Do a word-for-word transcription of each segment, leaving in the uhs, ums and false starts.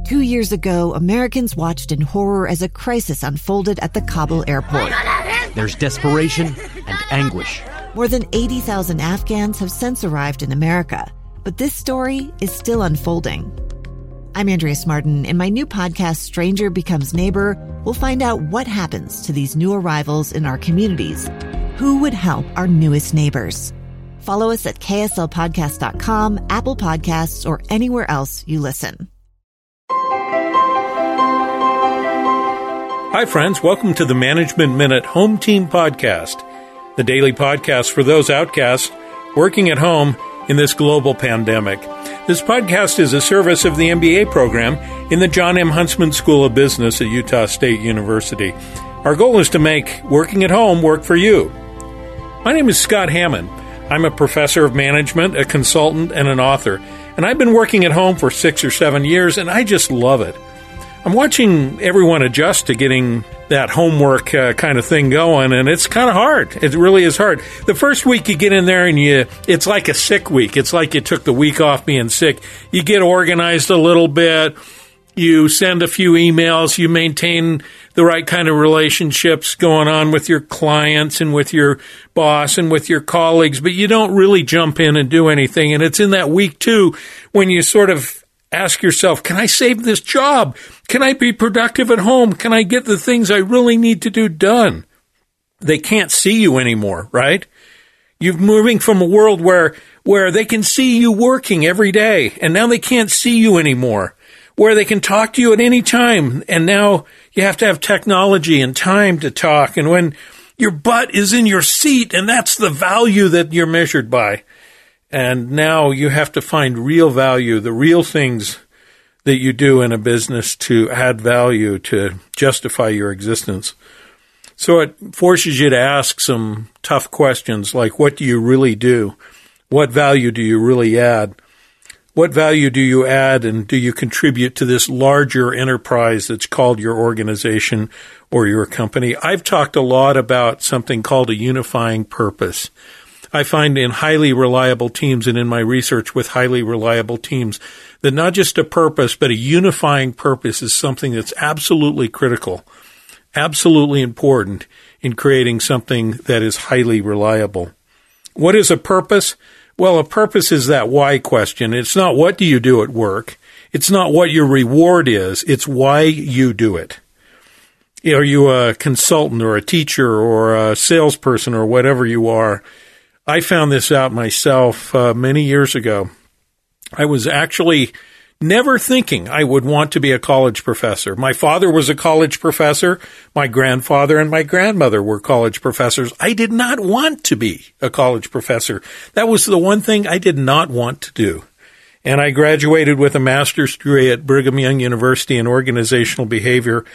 Two years ago, Americans watched in horror as a crisis unfolded at the Kabul airport. There's desperation and anguish. More than eighty thousand Afghans have since arrived in America, but this story is still unfolding. I'm Andrea Martin. In my new podcast, Stranger Becomes Neighbor, we'll find out what happens to these new arrivals in our communities. Who would help our newest neighbors? Follow us at K S L podcast dot com, Apple Podcasts, or anywhere else you listen. Hi, friends. Welcome to the Management Minute Home Team Podcast, the daily podcast for those outcasts working at home in this global pandemic. This podcast is a service of the M B A program in the John M. Huntsman School of Business at Utah State University. Our goal is to make working at home work for you. My name is Scott Hammond. I'm a professor of management, a consultant, and an author, and I've been working at home for six or seven years, and I just love it. I'm watching everyone adjust to getting that homework uh, kind of thing going, and it's kind of hard. It really is hard. The first week you get in there and you, it's like a sick week. It's like you took the week off being sick. You get organized a little bit. You send a few emails. You maintain the right kind of relationships going on with your clients and with your boss and with your colleagues, but you don't really jump in and do anything. And it's in that week two when you sort of ask yourself, can I save this job? Can I be productive at home? Can I get the things I really need to do done? They can't see you anymore, right? You're moving from a world where, where they can see you working every day, and now they can't see you anymore, where they can talk to you at any time, and now you have to have technology and time to talk, and when your butt is in your seat, and that's the value that you're measured by. And now you have to find real value, the real things that you do in a business to add value, to justify your existence. So it forces you to ask some tough questions like, what do you really do? What value do you really add? What value do you add, and do you contribute to this larger enterprise that's called your organization or your company? I've talked a lot about something called a unifying purpose. I find in highly reliable teams and in my research with highly reliable teams that not just a purpose, but a unifying purpose is something that's absolutely critical, absolutely important in creating something that is highly reliable. What is a purpose? Well, a purpose is that why question. It's not what do you do at work. It's not what your reward is. It's why you do it. Are you a consultant or a teacher or a salesperson or whatever you are? I found this out myself uh, many years ago. I was actually never thinking I would want to be a college professor. My father was a college professor. My grandfather and my grandmother were college professors. I did not want to be a college professor. That was the one thing I did not want to do. And I graduated with a master's degree at Brigham Young University in organizational behavior.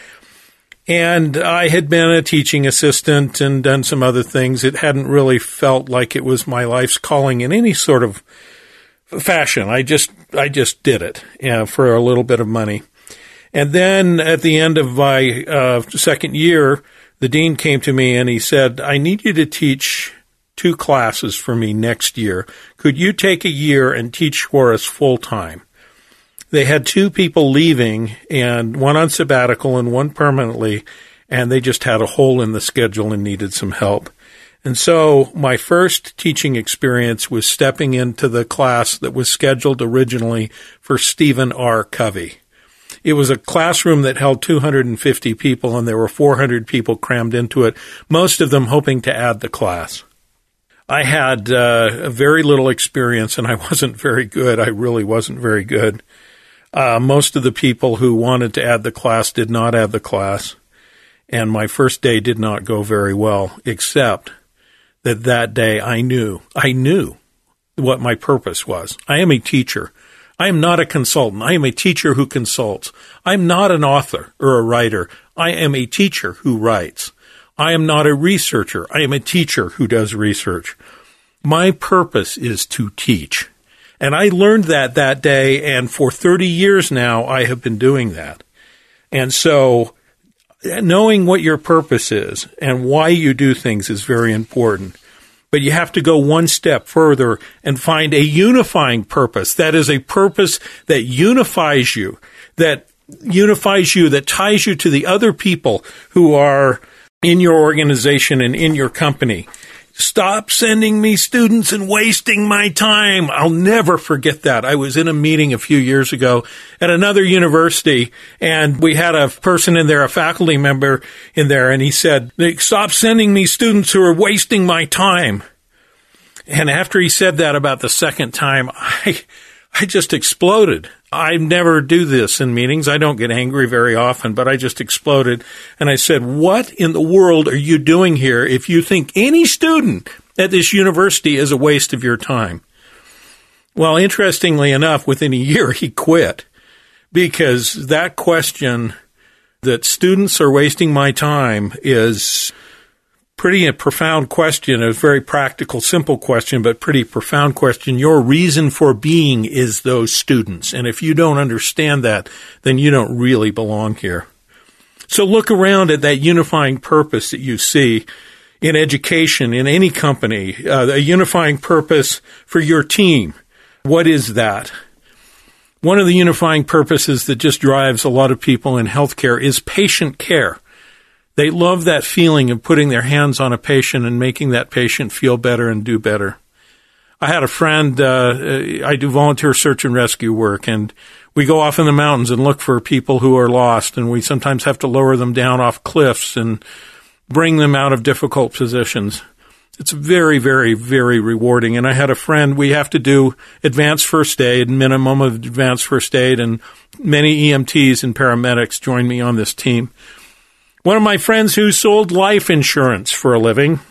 And I had been a teaching assistant and done some other things. It hadn't really felt like it was my life's calling in any sort of fashion. I just, I just did it, you know, for a little bit of money. And then at the end of my uh, second year, the dean came to me and he said, I need you to teach two classes for me next year. Could you take a year and teach for us full time? They had two people leaving, and one on sabbatical and one permanently, and they just had a hole in the schedule and needed some help. And so my first teaching experience was stepping into the class that was scheduled originally for Stephen R. Covey. It was a classroom that held two hundred fifty people, and there were four hundred people crammed into it, most of them hoping to add the class. I had uh, very little experience, and I wasn't very good. I really wasn't very good. Uh, most of the people who wanted to add the class did not add the class, and my first day did not go very well, except that that day I knew, I knew what my purpose was. I am a teacher. I am not a consultant. I am a teacher who consults. I'm not an author or a writer. I am a teacher who writes. I am not a researcher. I am a teacher who does research. My purpose is to teach. And I learned that that day, and for thirty years now, I have been doing that. And so knowing what your purpose is and why you do things is very important. But you have to go one step further and find a unifying purpose. That is a purpose that unifies you, that unifies you, that ties you to the other people who are in your organization and in your company. Stop sending me students and wasting my time. I'll never forget that. I was in a meeting a few years ago at another university, and we had a person in there, a faculty member in there, and he said, stop sending me students who are wasting my time. And after he said that about the second time, I I just exploded. I never do this in meetings. I don't get angry very often, but I just exploded. And I said, what in the world are you doing here if you think any student at this university is a waste of your time? Well, interestingly enough, within a year, he quit, because that question that students are wasting my time is pretty a profound question, a very practical, simple question, but pretty profound question. Your reason for being is those students. And if you don't understand that, then you don't really belong here. So look around at that unifying purpose that you see in education, in any company, uh, a unifying purpose for your team. What is that? One of the unifying purposes that just drives a lot of people in healthcare is patient care. They love that feeling of putting their hands on a patient and making that patient feel better and do better. I had a friend, uh, I do volunteer search and rescue work, and we go off in the mountains and look for people who are lost, and we sometimes have to lower them down off cliffs and bring them out of difficult positions. It's very, very, very rewarding. And I had a friend, we have to do advanced first aid, minimum of advanced first aid, and many E M Ts and paramedics joined me on this team. One of my friends who sold life insurance for a living,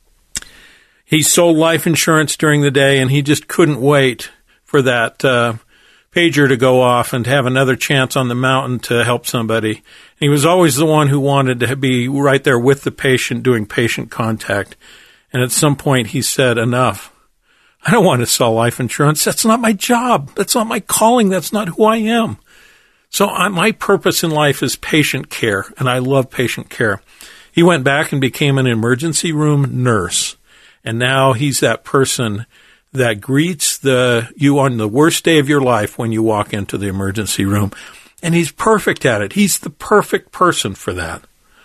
he sold life insurance during the day, and he just couldn't wait for that uh, pager to go off and have another chance on the mountain to help somebody. And he was always the one who wanted to be right there with the patient doing patient contact. And at some point he said, enough. I don't want to sell life insurance. That's not my job. That's not my calling. That's not who I am. So I, my purpose in life is patient care, and I love patient care. He went back and became an emergency room nurse, and now he's that person that greets the you on the worst day of your life when you walk into the emergency room, and he's perfect at it. He's the perfect person for that.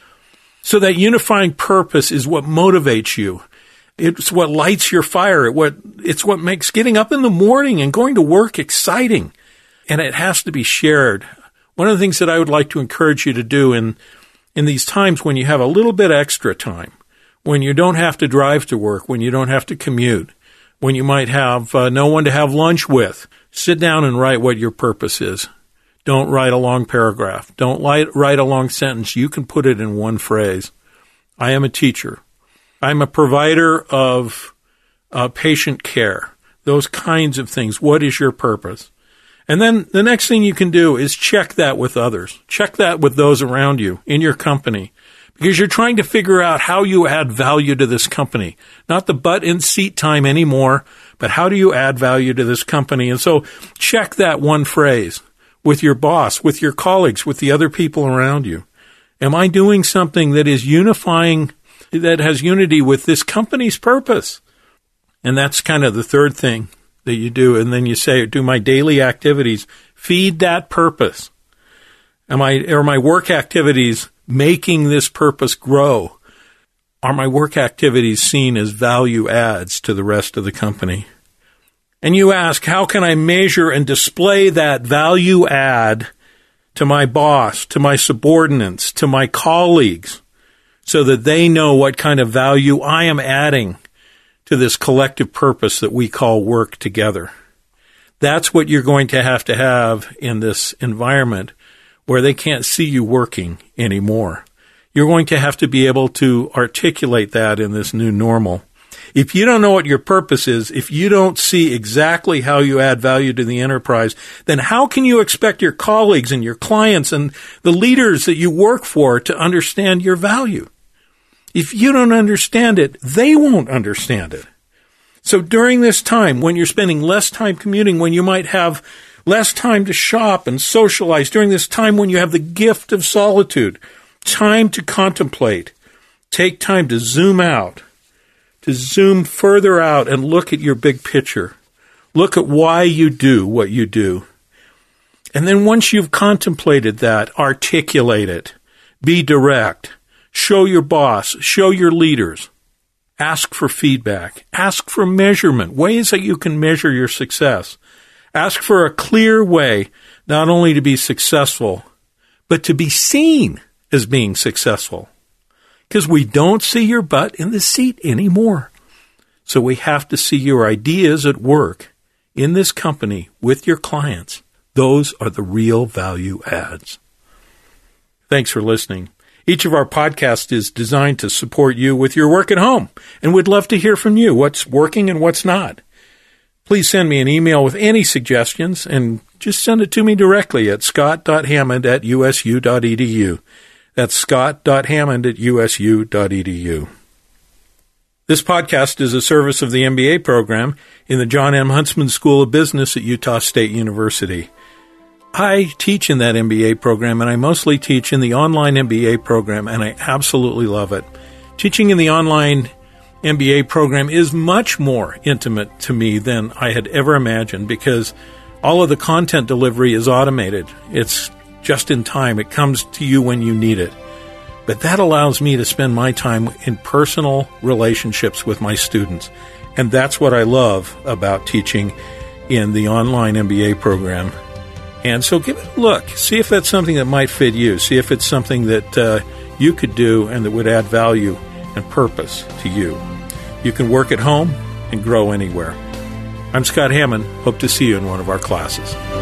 So that unifying purpose is what motivates you. It's what lights your fire. It what it's what makes getting up in the morning and going to work exciting. And it has to be shared. One of the things that I would like to encourage you to do in, in these times when you have a little bit extra time, when you don't have to drive to work, when you don't have to commute, when you might have uh, no one to have lunch with, sit down and write what your purpose is. Don't write a long paragraph. Don't write a long sentence. You can put it in one phrase. I am a teacher. I'm a provider of uh, patient care. Those kinds of things. What is your purpose? And then the next thing you can do is check that with others. Check that with those around you in your company, because you're trying to figure out how you add value to this company. Not the butt in seat time anymore, but how do you add value to this company? And so check that one phrase with your boss, with your colleagues, with the other people around you. Am I doing something that is unifying, that has unity with this company's purpose? And that's kind of the third thing that you do, and then you say, do my daily activities feed that purpose? Am I, are my work activities making this purpose grow? Are my work activities seen as value adds to the rest of the company? And you ask, how can I measure and display that value add to my boss, to my subordinates, to my colleagues, so that they know what kind of value I am adding to this collective purpose that we call work together? That's what you're going to have to have in this environment where they can't see you working anymore. You're going to have to be able to articulate that in this new normal. If you don't know what your purpose is, if you don't see exactly how you add value to the enterprise, then how can you expect your colleagues and your clients and the leaders that you work for to understand your value? If you don't understand it, they won't understand it. So during this time, when you're spending less time commuting, when you might have less time to shop and socialize, during this time when you have the gift of solitude, time to contemplate, take time to zoom out, to zoom further out and look at your big picture. Look at why you do what you do. And then once you've contemplated that, articulate it. Be direct. Show your boss. Show your leaders. Ask for feedback. Ask for measurement, ways that you can measure your success. Ask for a clear way not only to be successful, but to be seen as being successful. Because we don't see your butt in the seat anymore. So we have to see your ideas at work in this company with your clients. Those are the real value adds. Thanks for listening. Each of our podcasts is designed to support you with your work at home, and we'd love to hear from you, what's working and what's not. Please send me an email with any suggestions, and just send it to me directly at scott dot hammond at u s u dot e d u. That's scott dot hammond at u s u dot e d u. This podcast is a service of the M B A program in the John M. Huntsman School of Business at Utah State University. I teach in that M B A program, and I mostly teach in the online M B A program, and I absolutely love it. Teaching in the online M B A program is much more intimate to me than I had ever imagined because all of the content delivery is automated. It's just in time. It comes to you when you need it. But that allows me to spend my time in personal relationships with my students. And that's what I love about teaching in the online M B A program. And so give it a look. See if that's something that might fit you. See if it's something that uh, you could do and that would add value and purpose to you. You can work at home and grow anywhere. I'm Scott Hammond. Hope to see you in one of our classes.